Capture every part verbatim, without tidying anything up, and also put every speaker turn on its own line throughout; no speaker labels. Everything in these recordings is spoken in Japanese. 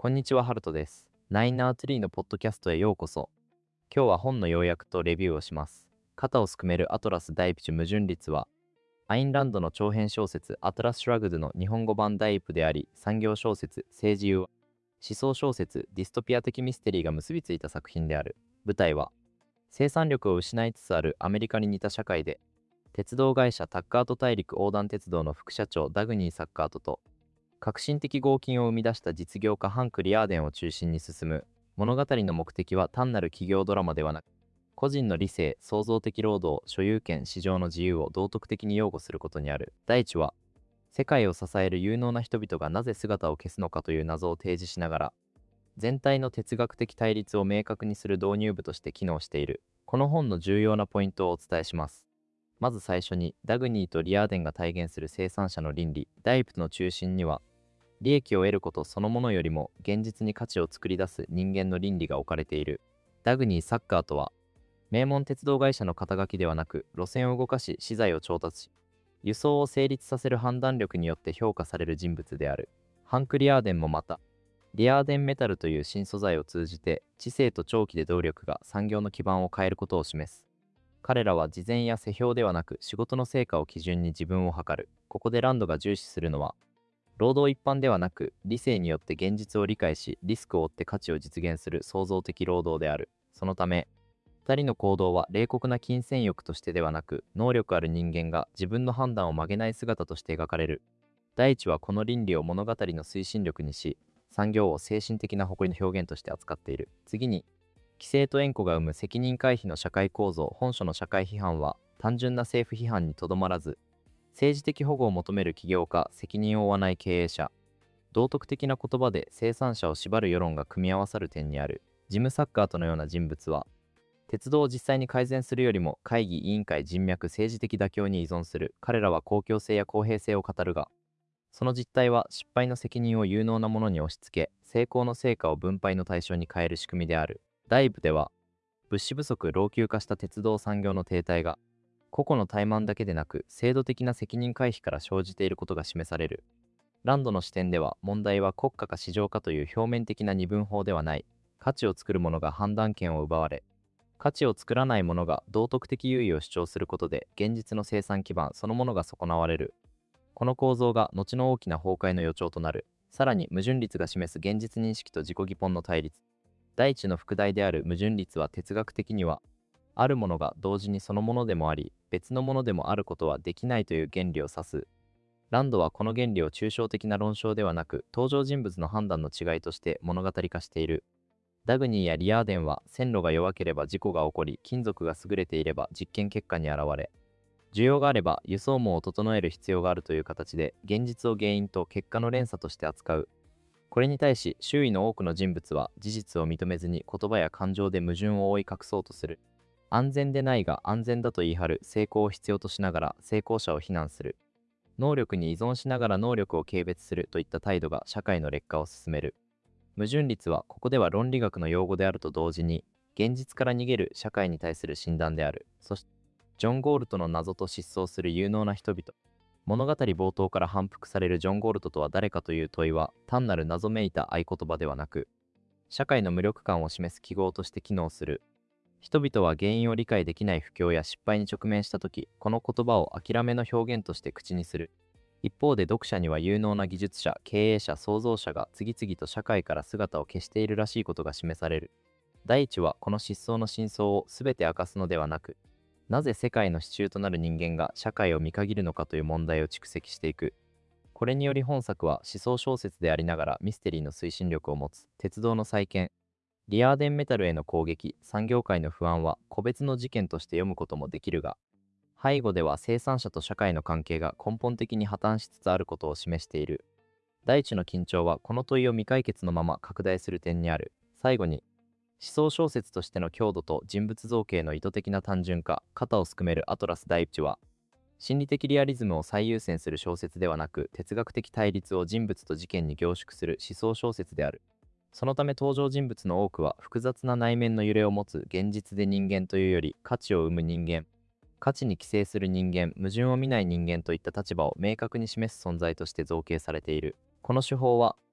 こんにちは、ハルトです。ナインアーツリーのポッドキャストへようこそ。今日は本の要約とレビューをします。肩をすくめるアトラス第一種矛盾律は、アインランドの長編小説アトラス・シュラグドの日本語版第一部であり、産業小説政治思想小説ディストピア的ミステリーが結びついた作品である。舞台は、生産力を失いつつあるアメリカに似た社会で、鉄道会社タッカート大陸横断鉄道の副社長ダグニー・サッカートと、革新的合金を生み出した実業家ハンク・リアーデンを中心に進む物語の目的は単なる企業ドラマではなく、個人の理性、創造的労働、所有権、市場の自由を道徳的に擁護することにある。第一は、世界を支える有能な人々がなぜ姿を消すのかという謎を提示しながら、全体の哲学的対立を明確にする導入部として機能している。この本の重要なポイントをお伝えします。まず最初に、ダグニーとリアーデンが体現する生産者の倫理、第一の中心には、利益を得ることそのものよりも現実に価値を作り出す人間の倫理が置かれている。ダグニー・サッカーとは、名門鉄道会社の肩書きではなく、路線を動かし資材を調達し、輸送を成立させる判断力によって評価される人物である。ハンク・リアーデンもまた、リアーデンメタルという新素材を通じて、知性と長期で動力が産業の基盤を変えることを示す。彼らは事前や世評ではなく仕事の成果を基準に自分を測る。ここでランドが重視するのは、労働一般ではなく、理性によって現実を理解し、リスクを負って価値を実現する創造的労働である。そのため、ふたりの行動は冷酷な金銭欲としてではなく、能力ある人間が自分の判断を曲げない姿として描かれる。第一はこの倫理を物語の推進力にし、産業を精神的な誇りの表現として扱っている。次に、規制と縁故が生む責任回避の社会構造。本書の社会批判は、単純な政府批判にとどまらず、政治的保護を求める起業家、責任を負わない経営者、道徳的な言葉で生産者を縛る世論が組み合わさる点にある。ジム・サッカートのような人物は、鉄道を実際に改善するよりも会議、委員会、人脈、政治的妥協に依存する。彼らは公共性や公平性を語るが、その実態は失敗の責任を有能な者に押し付け、成功の成果を分配の対象に変える仕組みである。第部では、物資不足、老朽化した鉄道産業の停滞が、個々の怠慢だけでなく制度的な責任回避から生じていることが示される。ランドの視点では問題は国家か市場かという表面的な二分法ではない。価値を作る者が判断権を奪われ、価値を作らない者が道徳的優位を主張することで現実の生産基盤そのものが損なわれる。この構造が後の大きな崩壊の予兆となる。さらに矛盾律が示す現実認識と自己疑問の対立。第一の副題である矛盾律は哲学的には、あるものが同時にそのものでもあり、別のものでもあることはできないという原理を指す。ランドはこの原理を抽象的な論証ではなく、登場人物の判断の違いとして物語化している。ダグニーやリアーデンは、線路が弱ければ事故が起こり、金属が優れていれば実験結果に現れ、需要があれば輸送網を整える必要があるという形で、現実を原因と結果の連鎖として扱う。これに対し、周囲の多くの人物は事実を認めずに言葉や感情で矛盾を覆い隠そうとする。安全でないが安全だと言い張る成功を必要としながら成功者を非難する。能力に依存しながら能力を軽蔑するといった態度が社会の劣化を進める。矛盾律はここでは論理学の用語であると同時に、現実から逃げる社会に対する診断である。そして、ジョン・ゴールトの謎と失踪する有能な人々。物語冒頭から反復されるジョン・ゴールトとは誰かという問いは、単なる謎めいた合言葉ではなく、社会の無力感を示す記号として機能する。人々は原因を理解できない不況や失敗に直面したとき、この言葉を諦めの表現として口にする。一方で読者には有能な技術者、経営者、創造者が次々と社会から姿を消しているらしいことが示される。第一はこの失踪の真相を全て明かすのではなく、なぜ世界の支柱となる人間が社会を見限るのかという問題を蓄積していく。これにより本作は思想小説でありながらミステリーの推進力を持つ。鉄道の再建、リアーデンメタルへの攻撃、産業界の不安は個別の事件として読むこともできるが、背後では生産者と社会の関係が根本的に破綻しつつあることを示している。第一の緊張はこの問いを未解決のまま拡大する点にある。最後に、思想小説としての強度と人物造形の意図的な単純化、肩をすくめるアトラス第一は、心理的リアリズムを最優先する小説ではなく、哲学的対立を人物と事件に凝縮する思想小説である。そのため登場人物の多くは複雑な内面の揺れを持つ現実で人間というより価値を生む人間、価値に寄生する人間、矛盾を見ない人間といった立場を明確に示す存在として造形されている。この手法は、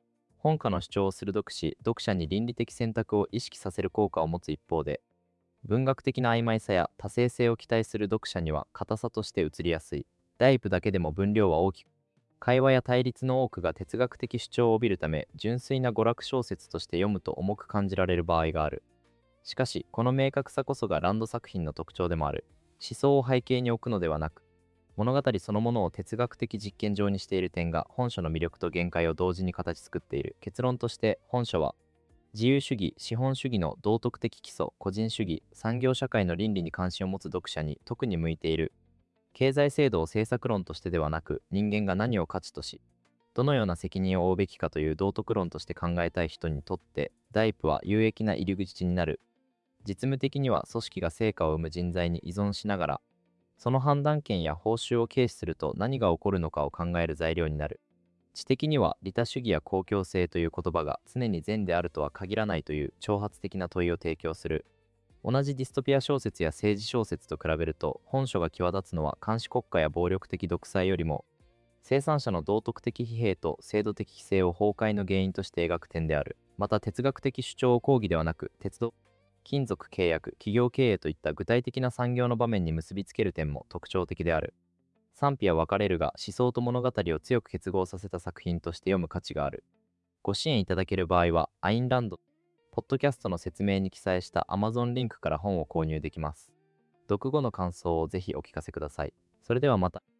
本家の主張を鋭くし、読者に倫理的選択を意識させる効果を持つ一方で、文学的な曖昧さや多性性を期待する読者には硬さとして映りやすい。第一部だけでも分量は大きく、会話や対立の多くが哲学的主張を帯びるため、純粋な娯楽小説として読むと重く感じられる場合がある。しかし、この明確さこそがランド作品の特徴でもある。思想を背景に置くのではなく、物語そのものを哲学的実験上にしている点が本書の魅力と限界を同時に形作っている。結論として、本書は自由主義、資本主義の道徳的基礎、個人主義、産業社会の倫理に関心を持つ読者に特に向いている。経済制度を政策論としてではなく、人間が何を価値とし、どのような責任を負うべきかという道徳論として考えたい人にとって、第一部は有益な入り口になる。実務的には組織が成果を生む人材に依存しながら、その判断権や報酬を軽視すると何が起こるのかを考える材料になる。知的には利他主義や公共性という言葉が常に善であるとは限らないという挑発的な問いを提供する。同じディストピア小説や政治小説と比べると、本書が際立つのは監視国家や暴力的独裁よりも、生産者の道徳的疲弊と制度的規制を崩壊の原因として描く点である。また哲学的主張を講義ではなく、鉄道、金属契約、企業経営といった具体的な産業の場面に結びつける点も特徴的である。賛否は分かれるが、思想と物語を強く結合させた作品として読む価値がある。ご支援いただける場合は、アインランド、ポッドキャストの説明に記載した Amazon リンクから本を購入できます。読後の感想をぜひお聞かせください。それではまた。